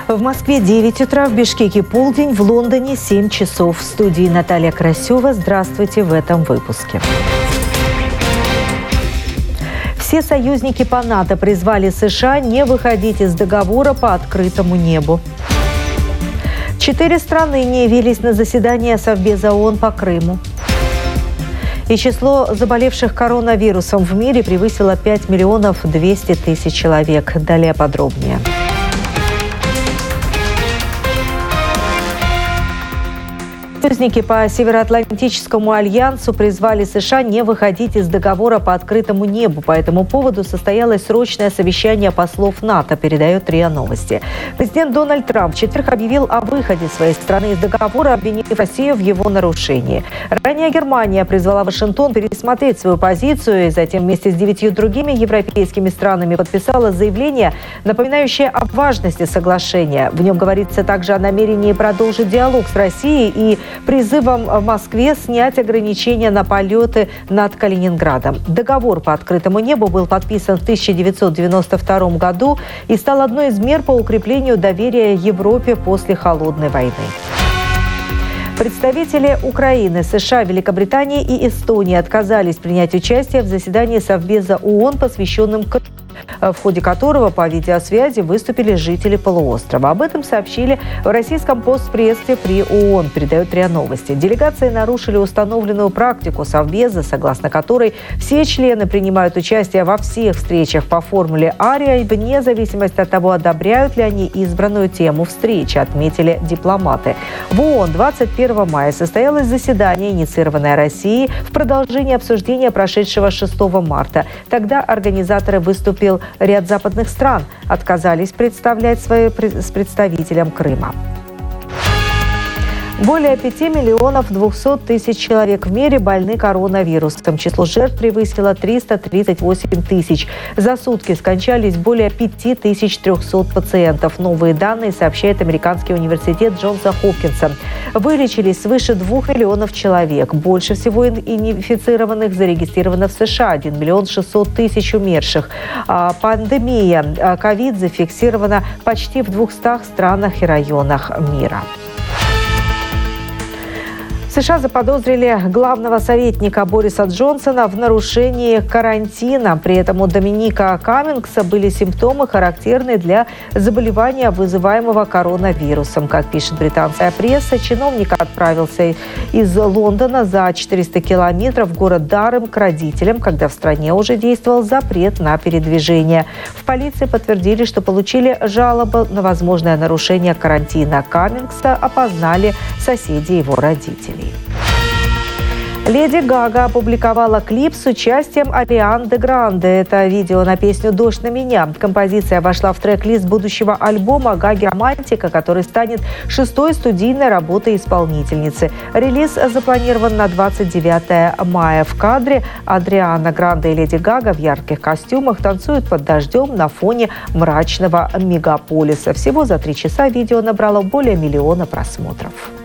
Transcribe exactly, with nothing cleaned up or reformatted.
В Москве девять утра, в Бишкеке полдень, в Лондоне семь часов. В студии Наталья Красева. Здравствуйте в этом выпуске. Все союзники по НАТО призвали США не выходить из договора по открытому небу. Четыре страны не явились на заседание Совбеза ООН по Крыму. И число заболевших коронавирусом в мире превысило пять миллионов двести тысяч человек. Далее подробнее. Союзники по Североатлантическому альянсу призвали США не выходить из договора по открытому небу. По этому поводу состоялось срочное совещание послов НАТО, передает РИА Новости. Президент Дональд Трамп в четверг объявил о выходе своей страны из договора, обвинив Россию в его нарушении. Ранее Германия призвала Вашингтон пересмотреть свою позицию и затем вместе с девятью другими европейскими странами подписала заявление, напоминающее о важности соглашения. В нем говорится также о намерении продолжить диалог с Россией и призывом в Москве снять ограничения на полеты над Калининградом. Договор по открытому небу был подписан в тысяча девятьсот девяносто втором году и стал одной из мер по укреплению доверия Европе после Холодной войны. Представители Украины, США, Великобритании и Эстонии отказались принять участие в заседании Совбеза ООН, посвященном Крыму, в ходе которого по видеосвязи выступили жители полуострова. Об этом сообщили в российском постпредстве при ООН, передает РИА Новости. Делегации нарушили установленную практику Совбеза, согласно которой все члены принимают участие во всех встречах по формуле АРИА, вне зависимости от того, одобряют ли они избранную тему встречи, отметили дипломаты. В ООН двадцать первого мая состоялось заседание, инициированное Россией, в продолжении обсуждения прошедшего шестого марта. Тогда организаторы выступили ряд западных стран, отказались представлять свои с представителем Крыма. Более пяти миллионов двухсот тысяч человек в мире больны коронавирусом. Число жертв превысило триста тридцать восемь тысяч. За сутки скончались более пяти тысяч трехсот пациентов. Новые данные сообщает американский университет Джонса Хопкинса. Вылечились свыше двух миллионов человек. Больше всего инфицированных зарегистрировано в США – один миллион шестьсот тысяч умерших. А пандемия ковид зафиксирована почти в двухстах странах и районах мира. США заподозрили главного советника Бориса Джонсона в нарушении карантина. При этом у Доминика Каммингса были симптомы, характерные для заболевания, вызываемого коронавирусом. Как пишет британская пресса, чиновник отправился из Лондона за четыреста километров в город Дарем к родителям, когда в стране уже действовал запрет на передвижение. В полиции подтвердили, что получили жалобу на возможное нарушение карантина. Каммингса опознали соседи его родителей. Леди Гага опубликовала клип с участием Арианы Гранде. Это видео на песню «Дождь на меня». Композиция вошла в трек-лист будущего альбома «Гаги Романтика», который станет шестой студийной работой исполнительницы. Релиз запланирован на двадцать девятое мая. В кадре Ариана Гранде и Леди Гага в ярких костюмах танцуют под дождем на фоне мрачного мегаполиса. Всего за три часа видео набрало более миллиона просмотров.